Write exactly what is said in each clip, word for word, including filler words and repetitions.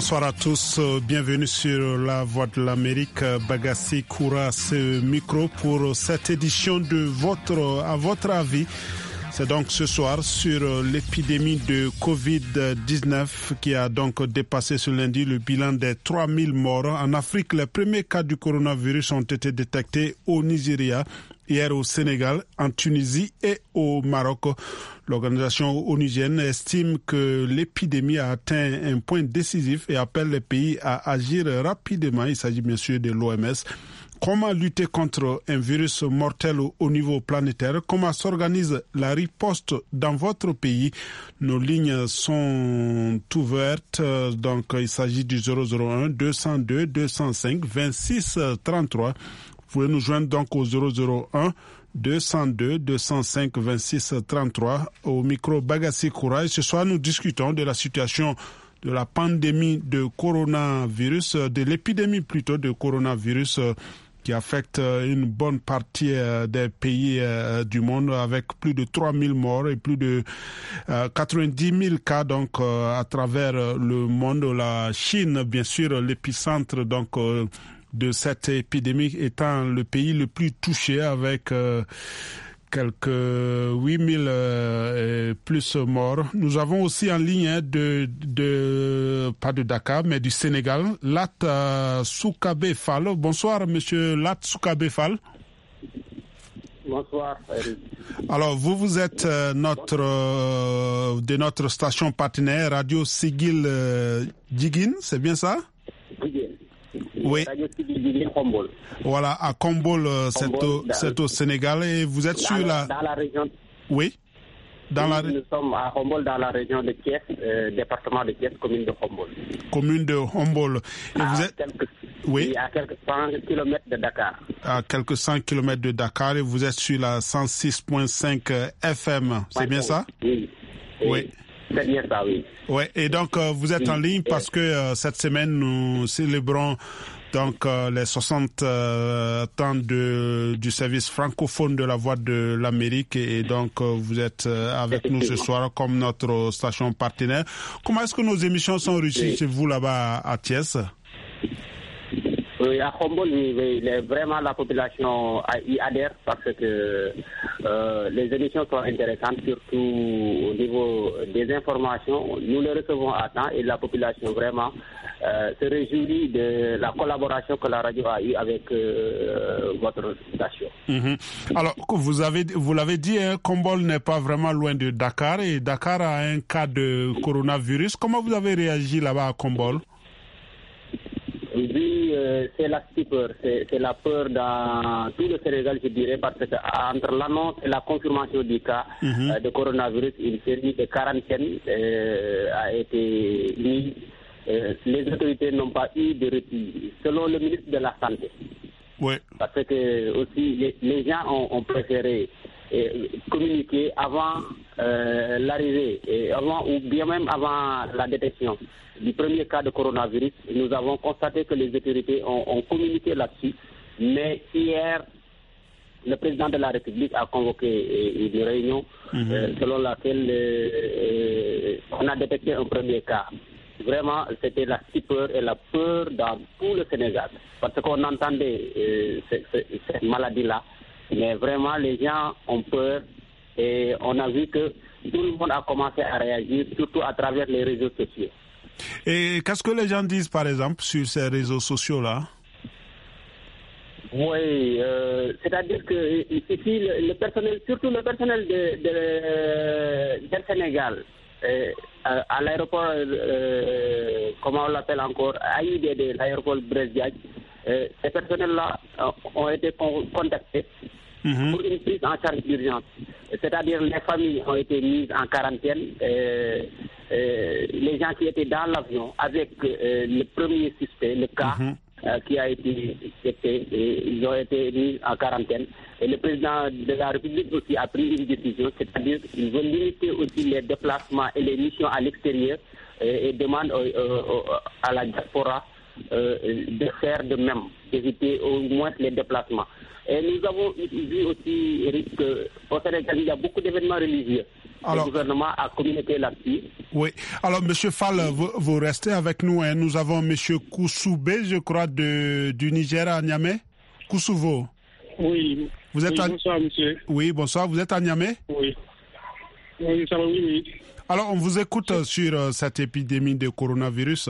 Bonsoir à tous, bienvenue sur La Voix de l'Amérique. Bagassi Koura, ce micro pour cette édition de votre, à votre avis. C'est donc ce soir sur l'épidémie de covid dix-neuf qui a donc dépassé ce lundi le bilan des trois mille morts. En Afrique, les premiers cas du coronavirus ont été détectés au Nigeria, hier au Sénégal, en Tunisie et au Maroc. L'organisation onusienne estime que l'épidémie a atteint un point décisif et appelle les pays à agir rapidement. Il s'agit bien sûr de l'O M S. Comment lutter contre un virus mortel au niveau planétaire? Comment s'organise la riposte dans votre pays? Nos lignes sont ouvertes. Donc, il s'agit du zéro zéro un deux zéro deux deux zéro cinq vingt-six trente-trois. Vous pouvez nous joindre donc au zéro zéro un deux zéro deux deux zéro cinq vingt-six trente-trois. Au micro Bagassi Koura. Ce soir, nous discutons de la situation de la pandémie de coronavirus, de l'épidémie plutôt de coronavirus qui affecte une bonne partie des pays du monde avec plus de trois mille morts et plus de quatre-vingt-dix mille cas donc à travers le monde. La Chine, bien sûr, l'épicentre donc de cette épidémie étant le pays le plus touché avec quelques huit mille euh, plus morts. Nous avons aussi en ligne hein, de, de, pas de Dakar, mais du Sénégal, Lat euh, Soukabe Fall. Bonsoir, monsieur Lat Soukabe Fall. Bonsoir, Eric. Alors, vous, vous êtes euh, notre, euh, de notre station partenaire, Radio Sigil euh, Djigin, c'est bien ça? Oui. Oui. Voilà, à Kombol, c'est, au, c'est au Sénégal et vous êtes dans sur la... Dans la région... Oui. Dans oui, la... Nous sommes à Kombol, dans la région de Thiès, euh, département de Thiès, commune de Kombol. Commune de Kombol. Et à vous êtes... Quelques... Oui. oui. À quelques cent kilomètres de Dakar. À quelques cent kilomètres de Dakar et vous êtes sur la cent six virgule cinq F M, c'est bien ça? Oui. Oui. oui. C'est bien ça, oui. Oui, et donc euh, vous êtes oui. en ligne parce que euh, cette semaine, nous célébrons donc euh, les soixante euh, ans de, du service francophone de la Voix de l'Amérique et donc euh, vous êtes euh, avec nous ce soir comme notre station partenaire. Comment est-ce que nos émissions sont reçues oui. chez vous là-bas à, à Thiès? Oui, à Kombol, oui, vraiment la population y adhère parce que euh, les émissions sont intéressantes, surtout au niveau des informations. Nous les recevons à temps et la population vraiment euh, se réjouit de la collaboration que la radio a eue avec euh, votre station. Mm-hmm. Alors, vous avez, vous l'avez dit, hein, Kombol n'est pas vraiment loin de Dakar et Dakar a un cas de coronavirus. Comment vous avez réagi là-bas à Kombol? Oui, euh, c'est la stupeur, c'est, c'est la peur dans tout le Sénégal, je dirais, parce que entre l'annonce et la confirmation du cas mm-hmm. euh, de coronavirus, une série de quarantaine euh, a été mise. Euh, les autorités n'ont pas eu de répit, selon le ministre de la Santé. Oui. Parce que aussi les, les gens ont, ont préféré euh, communiquer avant euh, l'arrivée, et avant ou bien même avant la détection du premier cas de coronavirus. Nous avons constaté que les autorités ont, ont communiqué là-dessus, mais hier, le président de la République a convoqué euh, une réunion mmh. euh, selon laquelle euh, euh, on a détecté un premier cas. Vraiment, c'était la stupeur et la peur dans tout le Sénégal, parce qu'on entendait euh, cette, cette maladie-là, mais vraiment les gens ont peur et on a vu que tout le monde a commencé à réagir, surtout à travers les réseaux sociaux. Et qu'est-ce que les gens disent, par exemple, sur ces réseaux sociaux-là? Oui, euh, c'est-à-dire que ici, le, le personnel, surtout le personnel de, de, de Sénégal, euh, à, à l'aéroport, euh, comment on l'appelle encore, A I D D, l'aéroport Blaise Diagne, euh, ces personnels-là ont été contactés mm-hmm. pour une prise en charge d'urgence. C'est-à-dire les familles ont été mises en quarantaine. Euh, euh, les gens qui étaient dans l'avion avec euh, le premier suspect, le cas mm-hmm. euh, qui a été détecté, ils ont été mis en quarantaine. Et le président de la République aussi a pris une décision, c'est-à-dire qu'il veut limiter aussi les déplacements et les missions à l'extérieur et, et demande euh, euh, à la diaspora euh, de faire de même, d'éviter au moins les déplacements. Et nous avons vu aussi, Eric, qu'au Sénégal, il y a beaucoup d'événements religieux. Alors, le gouvernement a communiqué là-dessus. Oui. Alors, Monsieur Fall, vous, vous restez avec nous. Hein. Nous avons Monsieur Koussoubé, je crois, de, du Niger à Niamey. Koussouvo. Oui. Vous êtes oui, à... Bonsoir, monsieur. Oui, bonsoir. Vous êtes à Niamey? Oui. Oui, ça va, oui, oui. Alors, on vous écoute oui. sur euh, cette épidémie de coronavirus.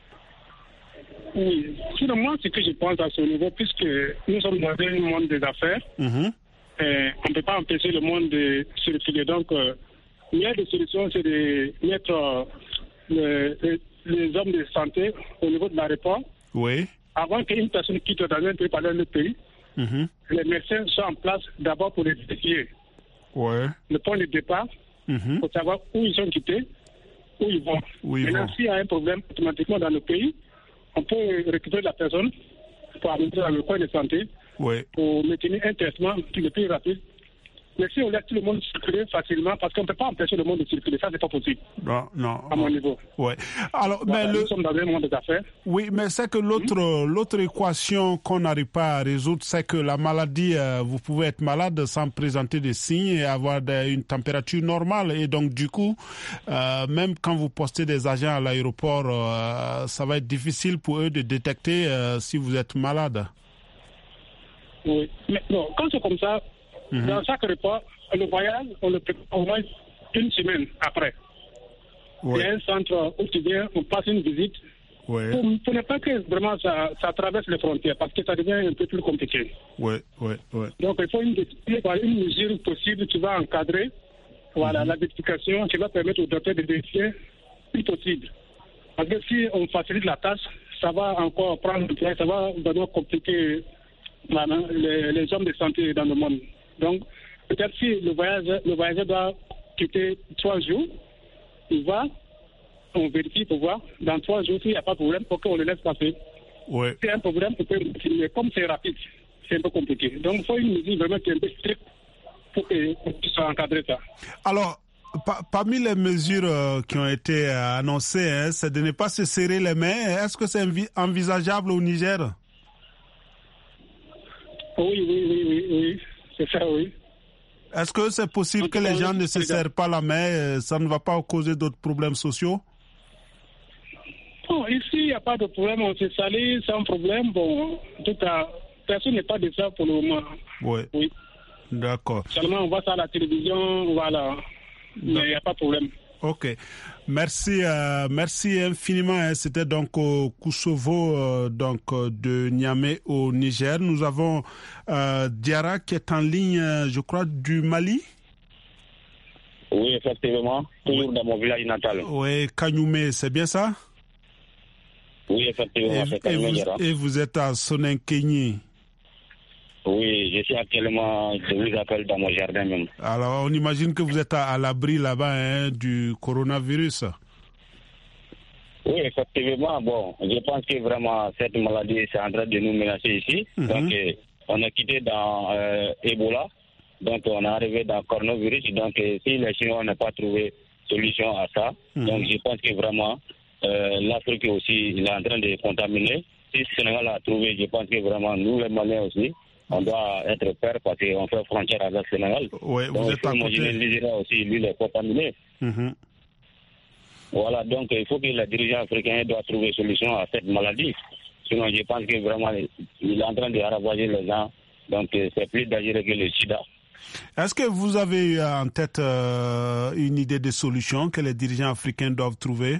Oui. Finalement, ce que je pense à ce niveau, puisque nous sommes dans un monde des affaires, mm-hmm. et on ne peut pas empêcher le monde de circuler. Donc, euh, il y a des solutions, c'est de mettre euh, le, les, les hommes de santé au niveau de l'aéroport. Oui. Avant qu'une personne quitte dans un pays par un autre pays, mm-hmm. les médecins sont en place d'abord pour les vérifier. Ouais. Le point de départ, mm-hmm. pour savoir où ils sont quittés, où ils vont. Où ils Maintenant, vont. S'il y a un problème automatiquement dans le pays, on peut récupérer la personne pour amener dans le point de santé, ouais. pour maintenir un traitement le plus rapide. Mais si on laisse tout le monde circuler facilement, parce qu'on ne peut pas empêcher le monde de circuler, ça c'est pas possible. Non, non. À mon niveau. Ouais. Alors, voilà, mais nous le... sommes dans un monde d'affaires. Oui, mais c'est que l'autre, mmh. l'autre équation qu'on n'arrive pas à résoudre, c'est que la maladie, euh, vous pouvez être malade sans présenter des signes et avoir de, une température normale. Et donc, du coup, euh, même quand vous postez des agents à l'aéroport, euh, ça va être difficile pour eux de détecter euh, si vous êtes malade. Oui, mais non, quand c'est comme ça, mmh. dans chaque repas, le voyage, on le prépare au moins une semaine après. Ouais. Il y a un centre où tu viens, on passe une visite. Ouais. Pour, pour ne pas que vraiment ça, ça traverse les frontières, parce que ça devient un peu plus compliqué. Oui, oui, oui. Donc il faut une, une mesure possible qui va encadrer voilà, mmh. la vérification, qui va permettre aux docteurs de vérifier si possible. Parce que si on facilite la tâche, ça va encore prendre du temps, ça va vraiment compliquer voilà, les, les hommes de santé dans le monde. Donc, peut-être si le voyageur, le voyageur doit quitter trois jours, il va, on vérifie pour voir, dans trois jours, s'il n'y a pas de problème, pour qu'on le laisse passer. Oui. S'il y a un problème, on peut continuer. Comme c'est rapide, c'est un peu compliqué. Donc, il faut une mesure vraiment qui est un peu stricte pour qu'on puisse encadrer ça. Alors, pa- parmi les mesures euh, qui ont été euh, annoncées, hein, c'est de ne pas se serrer les mains. Est-ce que c'est envi- envisageable au Niger? Oui, oui, oui, oui, oui. C'est ça, oui. Est-ce que c'est possible que les gens ne se serrent pas la main? Ça ne va pas causer d'autres problèmes sociaux? Bon, ici, il n'y a pas de problème. On se salue sans problème. Bon, en tout cas, personne n'est pas de ça pour le moment. Oui. Oui. D'accord. Seulement, on voit ça à la télévision, voilà. Mais il n'y a pas de problème. Ok. Merci, euh, merci infiniment. C'était donc au Koussovo, euh, donc de Niamey au Niger. Nous avons euh, Diarra qui est en ligne, je crois, du Mali. Oui, effectivement. Toujours oui. Dans mon village natal. Oui, Kagnoumé, c'est bien ça? Oui, effectivement. Et, c'est et, vous, et vous êtes à Soninkény? Oui, je suis actuellement, je vous appelle dans mon jardin même. Alors, on imagine que vous êtes à, à l'abri là-bas hein, du coronavirus. Oui, effectivement. Bon, je pense que vraiment cette maladie est en train de nous menacer ici. Mm-hmm. Donc, euh, on a quitté dans euh, Ebola. Donc, on est arrivé dans coronavirus. Donc, euh, si les Chinois n'ont pas trouvé solution à ça, mm-hmm. donc je pense que vraiment euh, l'Afrique aussi il est en train de contaminer. Si le Sénégal a trouvé, je pense que vraiment nous les Maliens aussi, on doit être peur parce qu'on fait frontière avec le Sénégal. Oui, vous donc, êtes à côté. Le Nigeria aussi, lui, il est contaminé. Mm-hmm. Voilà, donc il faut que les dirigeants africains doivent trouver solution à cette maladie. Sinon, je pense que vraiment, il est en train de ravager les gens. Donc, c'est plus dangereux que le sida. Est-ce que vous avez eu en tête euh, une idée de solution que les dirigeants africains doivent trouver?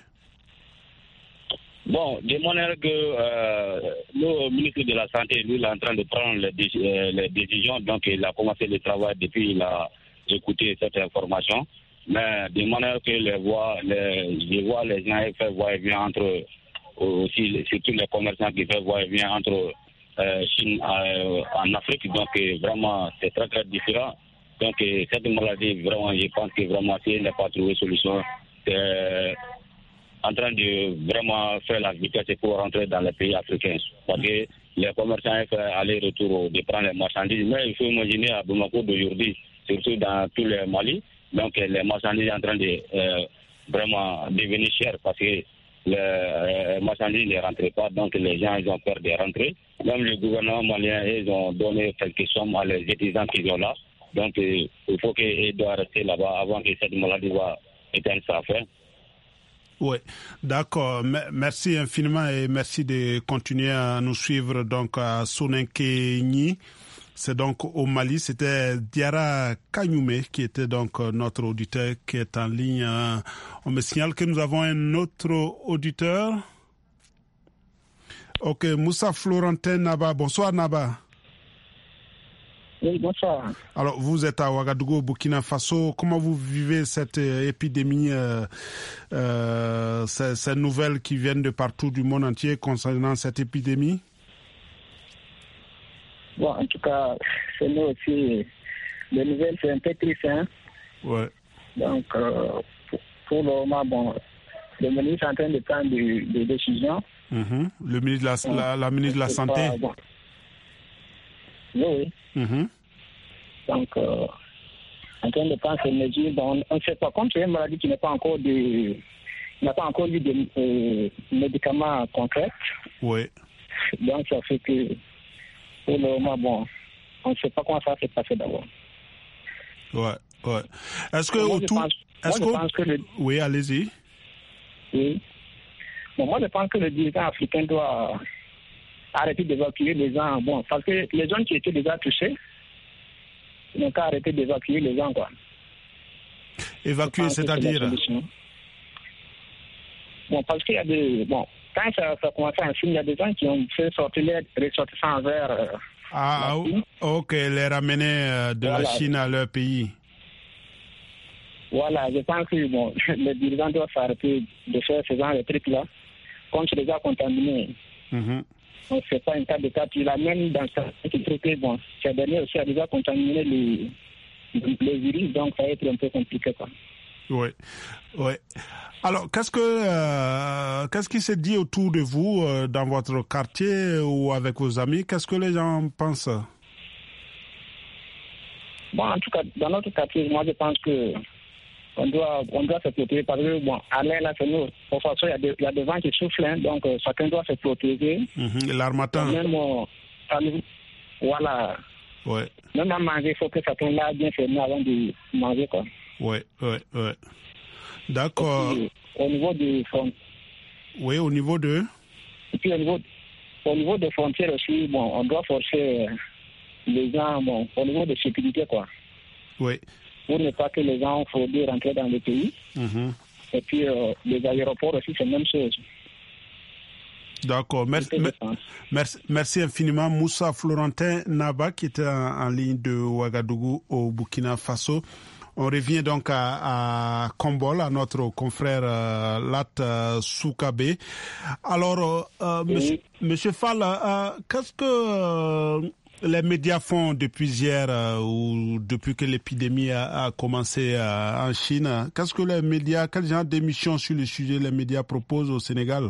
Bon, de manière que euh, le ministre de la Santé, lui, il est en train de prendre les, euh, les décisions. Donc, il a commencé le travail depuis il a écouté cette information. Mais de manière que les voix, les, je vois les gens qui font va-et-vient entre, aussi, surtout les commerçants qui font va-et-vient entre euh, Chine euh, en Afrique. Donc, vraiment, c'est très, très différent. Donc, cette maladie, vraiment, je pense que vraiment, si elle n'a pas trouvé solution, c'est en train de vraiment faire la vitesse pour rentrer dans les pays africains. Parce que les commerçants font aller-retour de prendre les marchandises. Mais il faut imaginer à Bamako d'aujourd'hui, surtout dans tous les Mali, donc les marchandises sont en train de euh, vraiment devenir chères parce que les euh, marchandises ne rentrent pas, donc les gens ils ont peur de rentrer. Même le gouvernement malien, ils ont donné quelques sommes à les étudiants qui sont là Donc, euh, il faut qu'il doit rester là-bas avant que cette maladie va éteindre sa fin. Oui, d'accord. Merci infiniment et merci de continuer à nous suivre donc à Soninké-Nyi. C'est donc au Mali, c'était Diara Kanyume qui était donc notre auditeur qui est en ligne. On me signale que nous avons un autre auditeur. Ok, Moussa Florentin Naba. Bonsoir Naba. Oui, bonsoir. Alors, vous êtes à Ouagadougou, Burkina Faso. Comment vous vivez cette épidémie, euh, euh, ces, ces nouvelles qui viennent de partout du monde entier concernant cette épidémie? Bon, en tout cas, c'est nous aussi. Les nouvelles, c'est un peu triste, hein? Ouais. Donc, euh, pour, pour le moment, bon, le ministre est en train de prendre des, des décisions. Mm-hmm. Le ministre de la, bon, la, la ministre de la Santé. Pas, bon. Oui, oui. Mm-hmm. Donc, euh, en train de prendre ces mesures, bon, on ne sait pas. Comme c'est une maladie qui n'est pas encore de, n'a pas encore eu de euh, médicaments concrets. Oui. Donc, ça fait que, pour le moment, bon, on ne sait pas comment ça va se passer d'abord. Ouais, ouais. Est-ce que moi, autour... pense, Est-ce moi, que... je pense que le... Oui, allez-y. Oui. Bon, moi, je pense que le dirigeant africain doit arrêter d'évacuer les gens. Bon, parce que les gens qui étaient déjà touchés, ils n'ont qu'à arrêter d'évacuer les gens, quoi. Évacuer, c'est-à-dire? Bon, parce qu'il y a des... Bon, quand ça, ça commence à ensuite, il y a des gens qui ont fait sortir les ressortissants vers... Euh, ah, ok, les ramener euh, de voilà. la Chine à leur pays. Voilà, je pense que bon, les dirigeants doivent s'arrêter de faire ce genre de trucs-là. Comme c'est déjà contaminé, mm-hmm. on ne fait pas un cas de cas. Puis là, même dans ce truc, bon, ces derniers aussi a déjà contaminé les, les virus, donc ça va être un peu compliqué, quoi. Oui, oui. Alors, qu'est-ce que euh, qu'est-ce qui s'est dit autour de vous, euh, dans votre quartier ou avec vos amis? Qu'est-ce que les gens pensent? Bon, en tout cas, dans notre quartier, moi, je pense que on doit, on doit se protéger parce que, bon, à l'air, là, c'est nous. De toute façon, il y, y a des vents qui soufflent, hein, donc euh, chacun doit se protéger. Mm-hmm. L'armatan. Même, euh, voilà. Ouais. Même à manger, il faut que chacun l'a bien fermé avant de manger, quoi. Oui, oui, oui. D'accord. Puis, au niveau des frontières. Oui, au niveau de. Et puis au niveau, au niveau des frontières aussi, bon, on doit forcer les gens, bon, au niveau de sécurité, quoi. Oui. Pour ne pas que les gens fraudent rentrer dans le pays. Mm-hmm. Et puis euh, les aéroports aussi, c'est la même chose. D'accord. Merci, merci, merci infiniment. Moussa Florentin Naba, qui était en, en ligne de Ouagadougou au Burkina Faso. On revient donc à, à Kombol, à notre confrère euh, Lat euh, Soukabe. Alors, euh, oui. monsieur, monsieur Fall, euh, qu'est-ce que euh, les médias font depuis hier euh, ou depuis que l'épidémie a, a commencé euh, en Chine? Qu'est-ce que les médias, quel genre d'émissions sur le sujet les médias proposent au Sénégal?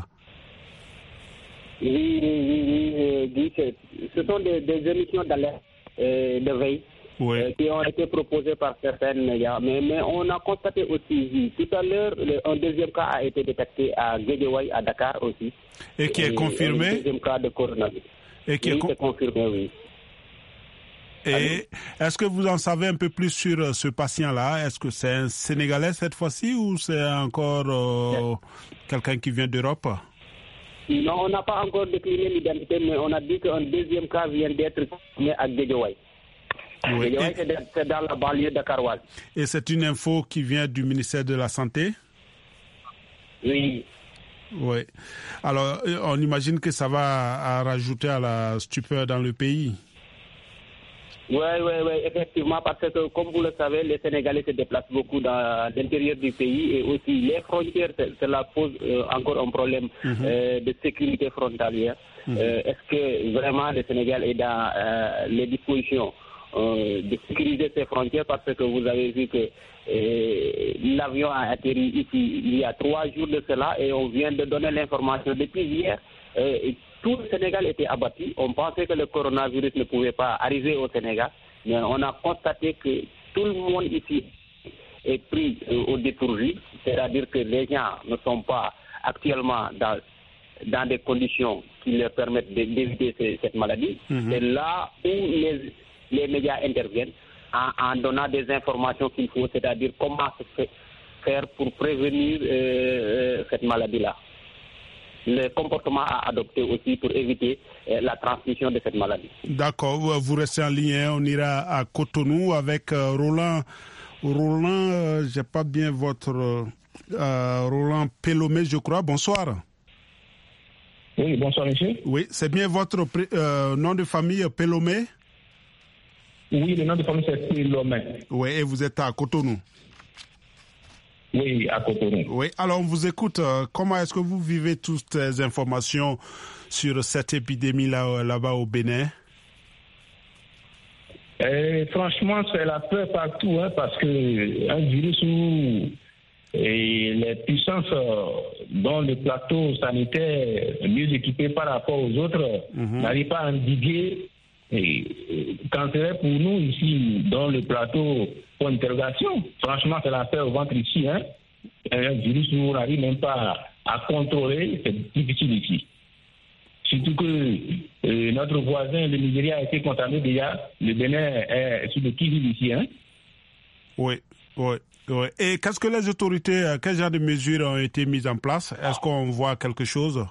Oui, oui, oui, oui. Ce sont des, des émissions d'alerte, euh, de veille. Oui. Euh, qui ont été proposés par certains médias. Mais, mais on a constaté aussi, tout à l'heure, le, un deuxième cas a été détecté à Guédiawaye, à Dakar aussi. Et qui est et, confirmé? Un deuxième cas de coronavirus. Et qui oui, est con... confirmé, oui. Et Allô? Est-ce que vous en savez un peu plus sur ce patient-là? Est-ce que c'est un Sénégalais cette fois-ci ou c'est encore euh, quelqu'un qui vient d'Europe? Non, on n'a pas encore décliné l'identité, mais on a dit qu'un deuxième cas vient d'être confirmé à Guédiawaye. Oui. Et, c'est dans la banlieue dakaroise. Et c'est une info qui vient du ministère de la Santé? Oui. Oui. Alors, on imagine que ça va rajouter à la stupeur dans le pays. Oui, oui, oui, effectivement, parce que, comme vous le savez, les Sénégalais se déplacent beaucoup dans l'intérieur du pays et aussi les frontières, cela pose euh, encore un problème mm-hmm. euh, de sécurité frontalière. Mm-hmm. Euh, est-ce que vraiment le Sénégal est dans euh, les dispositions Euh, de sécuriser ses frontières, parce que vous avez vu que euh, l'avion a atterri ici il y a trois jours de cela et on vient de donner l'information depuis hier. Euh, tout le Sénégal était abattu. On pensait que le coronavirus ne pouvait pas arriver au Sénégal, mais on a constaté que tout le monde ici est pris euh, au dépourvu, c'est-à-dire que les gens ne sont pas actuellement dans, dans des conditions qui leur permettent d'éviter cette maladie. Mm-hmm. C'est là où les les médias interviennent en, en donnant des informations qu'il faut, c'est-à-dire comment faire pour prévenir euh, cette maladie-là. Le comportement à adopter aussi pour éviter euh, la transmission de cette maladie. D'accord, vous restez en ligne, on ira à Cotonou avec euh, Roland. Roland, euh, j'ai pas bien votre euh, Roland Pelomé, je crois. Bonsoir. Oui, bonsoir monsieur. Oui, c'est bien votre euh, nom de famille Pelomé? Oui, le nom de famille c'est Pelomé. Oui, et vous êtes à Cotonou? Oui, à Cotonou. Oui, alors on vous écoute. Comment est-ce que vous vivez toutes ces informations sur cette épidémie là, là-bas au Bénin? Et franchement, c'est la peur partout, hein, parce que un virus où et les puissances dans le plateau sanitaire mieux équipées par rapport aux autres mm-hmm. n'arrivent pas à endiguer. Et quand c'est pour nous ici, dans le plateau, pour interrogation, franchement, c'est la peur au ventre ici. Hein. Un virus où on n'arrive même pas à contrôler, c'est difficile ici. Surtout que euh, notre voisin, le Nigeria, a été contaminé déjà. Le Bénin est sur le qui-vive ici. Hein. Oui, oui, oui. Et qu'est-ce que les autorités, quel genre de mesures ont été mises en place? Est-ce qu'on voit quelque chose?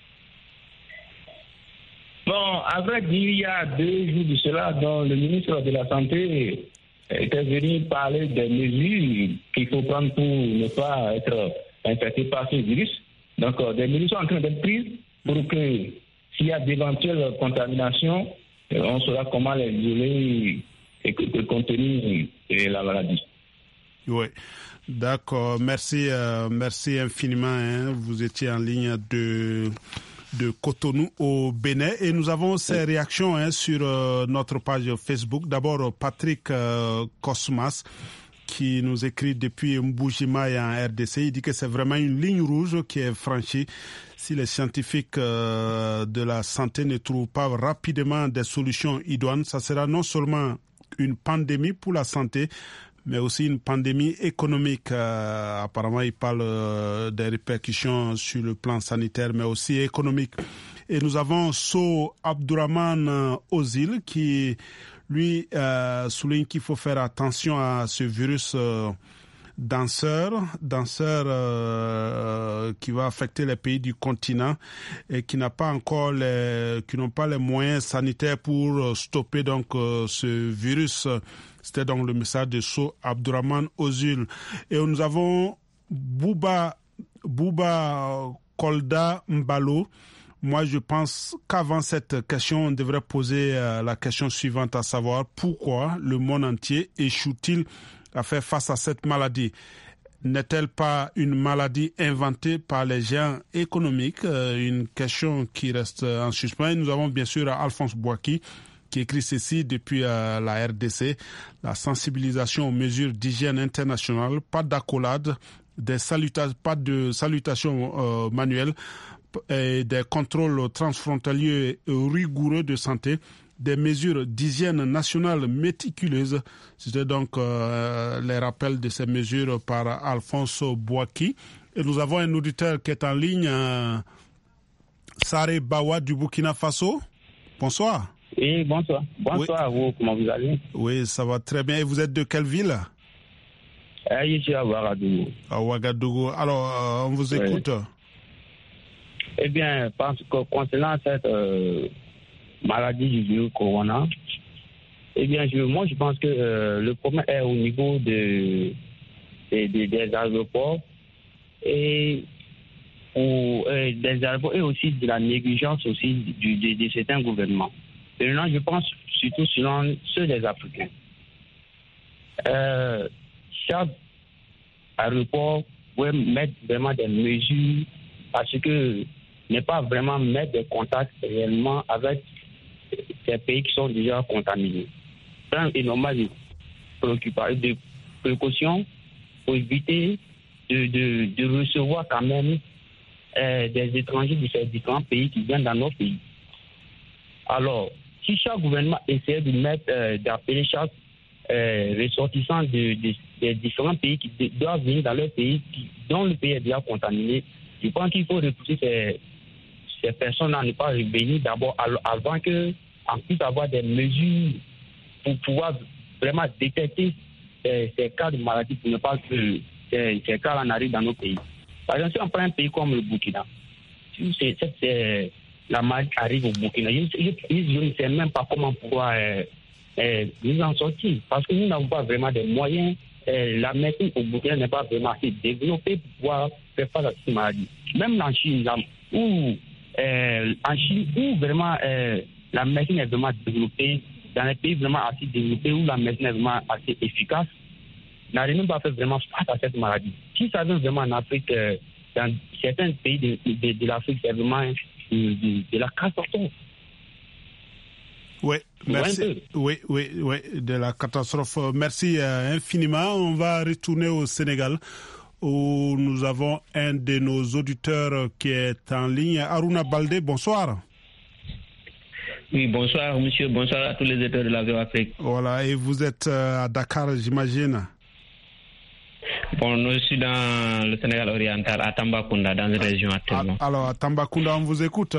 Bon, à vrai dire, il y a deux jours de cela, dont le ministre de la Santé était venu parler des mesures qu'il faut prendre pour ne pas être infecté par ce virus. Donc, des mesures sont en train d'être prises pour que s'il y a d'éventuelles contaminations, on saura comment les isoler et contenir la maladie. Oui, d'accord. Merci, euh, merci infiniment. Hein. Vous étiez en ligne de... de Cotonou au Bénin et nous avons ces réactions hein, sur euh, notre page Facebook. D'abord Patrick euh, Cosmas qui nous écrit depuis Mboujimai en R D C. Il dit que c'est vraiment une ligne rouge qui est franchie si les scientifiques euh, de la santé ne trouvent pas rapidement des solutions idoines. Ça sera non seulement une pandémie pour la santé, mais aussi une pandémie économique. Euh, apparemment, il parle euh, des répercussions sur le plan sanitaire, mais aussi économique. Et nous avons So Abdourahman Ozil qui, lui, euh, souligne qu'il faut faire attention à ce virus euh, danseur, danseur euh, qui va affecter les pays du continent et qui n'a pas encore les, qui n'ont pas les moyens sanitaires pour stopper donc euh, ce virus. C'était donc le message de So Abdourahman Ozil. Et nous avons Bouba, Bouba Kolda Mbalo. Moi, je pense qu'avant cette question, on devrait poser euh, la question suivante, à savoir pourquoi le monde entier échoue-t-il à faire face à cette maladie? N'est-elle pas une maladie inventée par les géants économiques? euh, Une question qui reste en suspens. Nous avons bien sûr Alphonse Boaki, qui écrit ceci depuis euh, la R D C, la sensibilisation aux mesures d'hygiène internationale, pas d'accolade, des saluta- pas de salutations euh, manuelles, et des contrôles transfrontaliers rigoureux de santé, des mesures d'hygiène nationale méticuleuses. C'était donc euh, les rappels de ces mesures par Alphonse Boaki. Et nous avons un auditeur qui est en ligne, euh, Saré Bawa du Burkina Faso. Bonsoir. Oui, bonsoir. Bonsoir oui. À vous, comment vous allez? Oui, ça va très bien. Et vous êtes de quelle ville? euh, Je suis à Ouagadougou. À Ouagadougou. Alors, euh, on vous écoute. Oui. Eh bien, parce que concernant cette euh, maladie du virus corona, eh bien, je, moi, je pense que euh, le problème est au niveau de, de, de, des aéroports et, ou, euh, des aéroports et aussi de la négligence aussi du, de, de certains gouvernements. Maintenant, je pense surtout selon ceux des Africains. Euh, chaque aéroport pourrait mettre vraiment des mesures parce que ne pas vraiment mettre des contacts réellement avec ces pays qui sont déjà contaminés. Prendre énormément de, de précautions pour éviter de, de, de recevoir quand même euh, des étrangers de ces différents pays qui viennent dans nos pays. Alors, si chaque gouvernement essaie de mettre, euh, d'appeler chaque euh, ressortissant de, de, des différents pays qui de, doivent venir dans leur pays, qui, dont le pays est déjà contaminé, je pense qu'il faut repousser ces, ces personnes à ne pas revenir d'abord avant que, en plus avoir des mesures pour pouvoir vraiment détecter ces, ces cas de maladie pour ne pas que ces, ces cas en arrivent dans nos pays. Par exemple, si on prend un pays comme le Burkina, si c'est, c'est, c'est, la maladie arrive au Burkina, je, je, je ne sais même pas comment pouvoir euh, euh, nous en sortir, parce que nous n'avons pas vraiment de moyens. Euh, la médecine au Burkina n'est pas vraiment assez développée pour pouvoir faire face à cette maladie. Même en Chine, là, où, euh, en Chine, où vraiment euh, la médecine est vraiment développée, dans les pays vraiment assez développés, où la médecine est vraiment assez efficace, n'arrive même pas à faire vraiment face à cette maladie. Si ça vient vraiment en Afrique, euh, dans certains pays de, de, de l'Afrique, c'est vraiment de, de, de la catastrophe. Oui, merci. Oui, oui, oui, de la catastrophe. Merci euh, infiniment. On va retourner au Sénégal où nous avons un de nos auditeurs qui est en ligne. Aruna Baldé, bonsoir. Oui, bonsoir monsieur, bonsoir à tous les auditeurs de la V O Afrique. Voilà, et vous êtes euh, à Dakar, j'imagine. Bon, je suis dans le Sénégal oriental, à Tambacounda, dans une région actuellement. Alors, à Tambacounda, on vous écoute.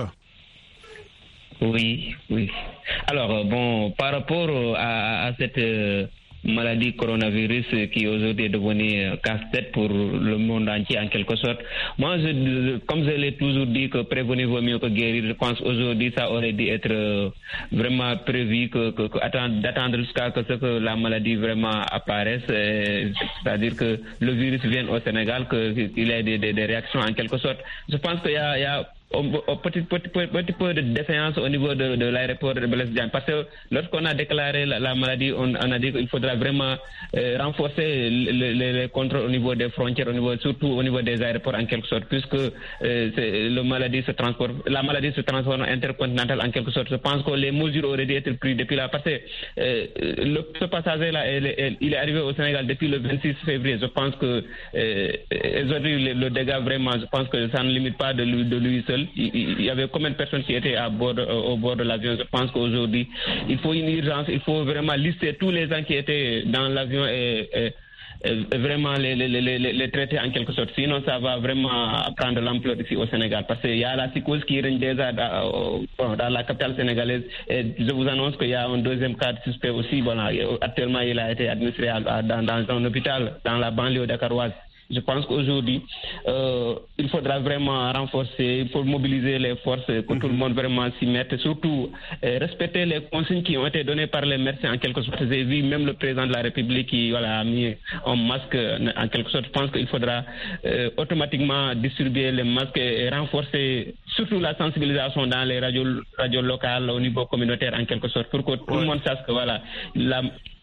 Oui, oui. Alors, bon, par rapport à, à cette euh, maladie coronavirus qui aujourd'hui est devenue euh, casse-tête pour le monde entier en quelque sorte, moi, je, comme je l'ai toujours dit, que prévenir vaut mieux que guérir, je pense aujourd'hui ça aurait dû être euh, vraiment prévu, que, que, que attendre, d'attendre jusqu'à ce que la maladie vraiment apparaisse, euh, c'est-à-dire que le virus vienne au Sénégal, qu'il ait des, des, des réactions en quelque sorte. Je pense qu'il y a, il y a un petit, petit, petit peu de défaillance au niveau de, de l'aéroport de Blaise Diagne, parce que lorsqu'on a déclaré la, la maladie, on, on a dit qu'il faudra vraiment euh, renforcer les, les, les contrôles au niveau des frontières, au niveau, surtout au niveau des aéroports en quelque sorte, puisque euh, c'est, le maladie se transporte, la maladie se transforme intercontinentale en quelque sorte. Je pense que les mesures auraient dû être prises depuis là, parce que euh, le, ce passager-là, il est, il est arrivé au Sénégal depuis le vingt-six février. Je pense que euh, aujourd'hui le, le dégât vraiment, je pense que ça ne limite pas de lui, de lui seul. Il y avait combien de personnes qui étaient à bord, au bord de l'avion? Je pense qu'aujourd'hui, il faut une urgence, il faut vraiment lister tous les gens qui étaient dans l'avion et, et, et vraiment les, les, les, les traiter en quelque sorte. Sinon, ça va vraiment prendre l'ampleur ici au Sénégal. Parce qu'il y a la psychose qui règne déjà dans, dans la capitale sénégalaise. Et je vous annonce qu'il y a un deuxième cas de suspect aussi. Voilà, actuellement, il a été administré dans, dans un hôpital dans la banlieue dakaroise. Je pense qu'aujourd'hui, euh, il faudra vraiment renforcer, il faut mobiliser les forces, que mm-hmm. tout le monde vraiment s'y mette, et surtout euh, respecter les consignes qui ont été données par les médecins en quelque sorte. J'ai vu même le président de la République qui voilà, a mis un masque en quelque sorte. Je pense qu'il faudra euh, automatiquement distribuer les masques et renforcer surtout la sensibilisation dans les radios, radios locales au niveau communautaire en quelque sorte, pour que tout ouais. le monde sache que voilà, la...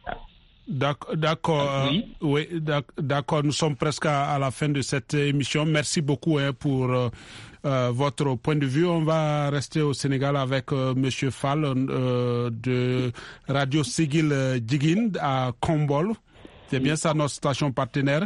D'accord, d'accord, oui. Euh, oui, d'accord. Nous sommes presque à, à la fin de cette émission. Merci beaucoup hein, pour euh, euh, votre point de vue. On va rester au Sénégal avec euh, Monsieur Fall euh, de Radio Sigil Djigin à Khombole. C'est bien ça notre station partenaire.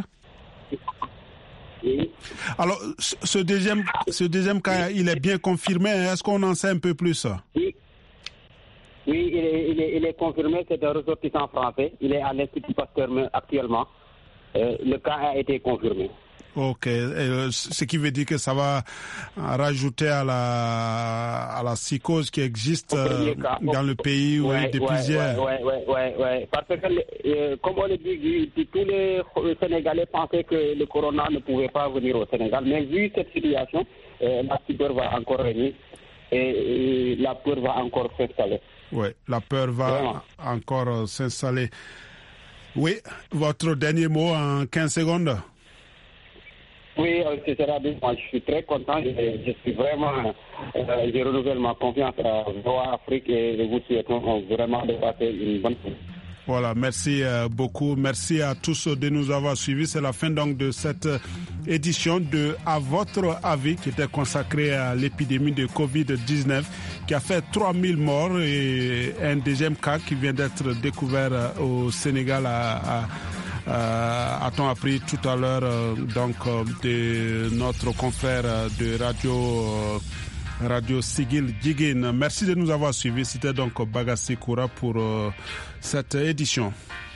Oui. Alors, ce deuxième, ce deuxième cas, il est bien confirmé. Est-ce qu'on en sait un peu plus? Oui. Oui, il est, il est, il est confirmé, c'est un ressortissant français. Il est à l'Institut Pasteur actuellement. Euh, le cas a été confirmé. Ok, euh, ce qui veut dire que ça va rajouter à la, à la psychose qui existe euh, dans le pays où ouais, depuis ouais, hier. Oui, oui, oui, ouais. Parce que, euh, comme on le dit, tous les Sénégalais pensaient que le corona ne pouvait pas venir au Sénégal. Mais vu cette situation, euh, la peur va encore régner et, et la peur va encore s'installer. Oui, la peur va Vraiment. encore euh, s'installer. Oui, votre dernier mot en quinze secondes. Oui, ce sera bien. Moi, je suis très content. Je, je suis vraiment, euh, je renouvelle ma confiance à V O A Afrique et je vous souhaite vraiment de passer une bonne journée. Voilà, merci euh, beaucoup. Merci à tous de nous avoir suivis. C'est la fin donc de cette édition de À votre avis qui était consacrée à l'épidémie de covid dix-neuf qui a fait trois mille morts et un deuxième cas qui vient d'être découvert euh, au Sénégal à, à Euh, a-t-on appris tout à l'heure euh, donc euh, de notre confrère euh, de radio euh, Radio Sigil Djigin. Merci de nous avoir suivis. C'était donc Bagassi Koura pour euh, cette édition.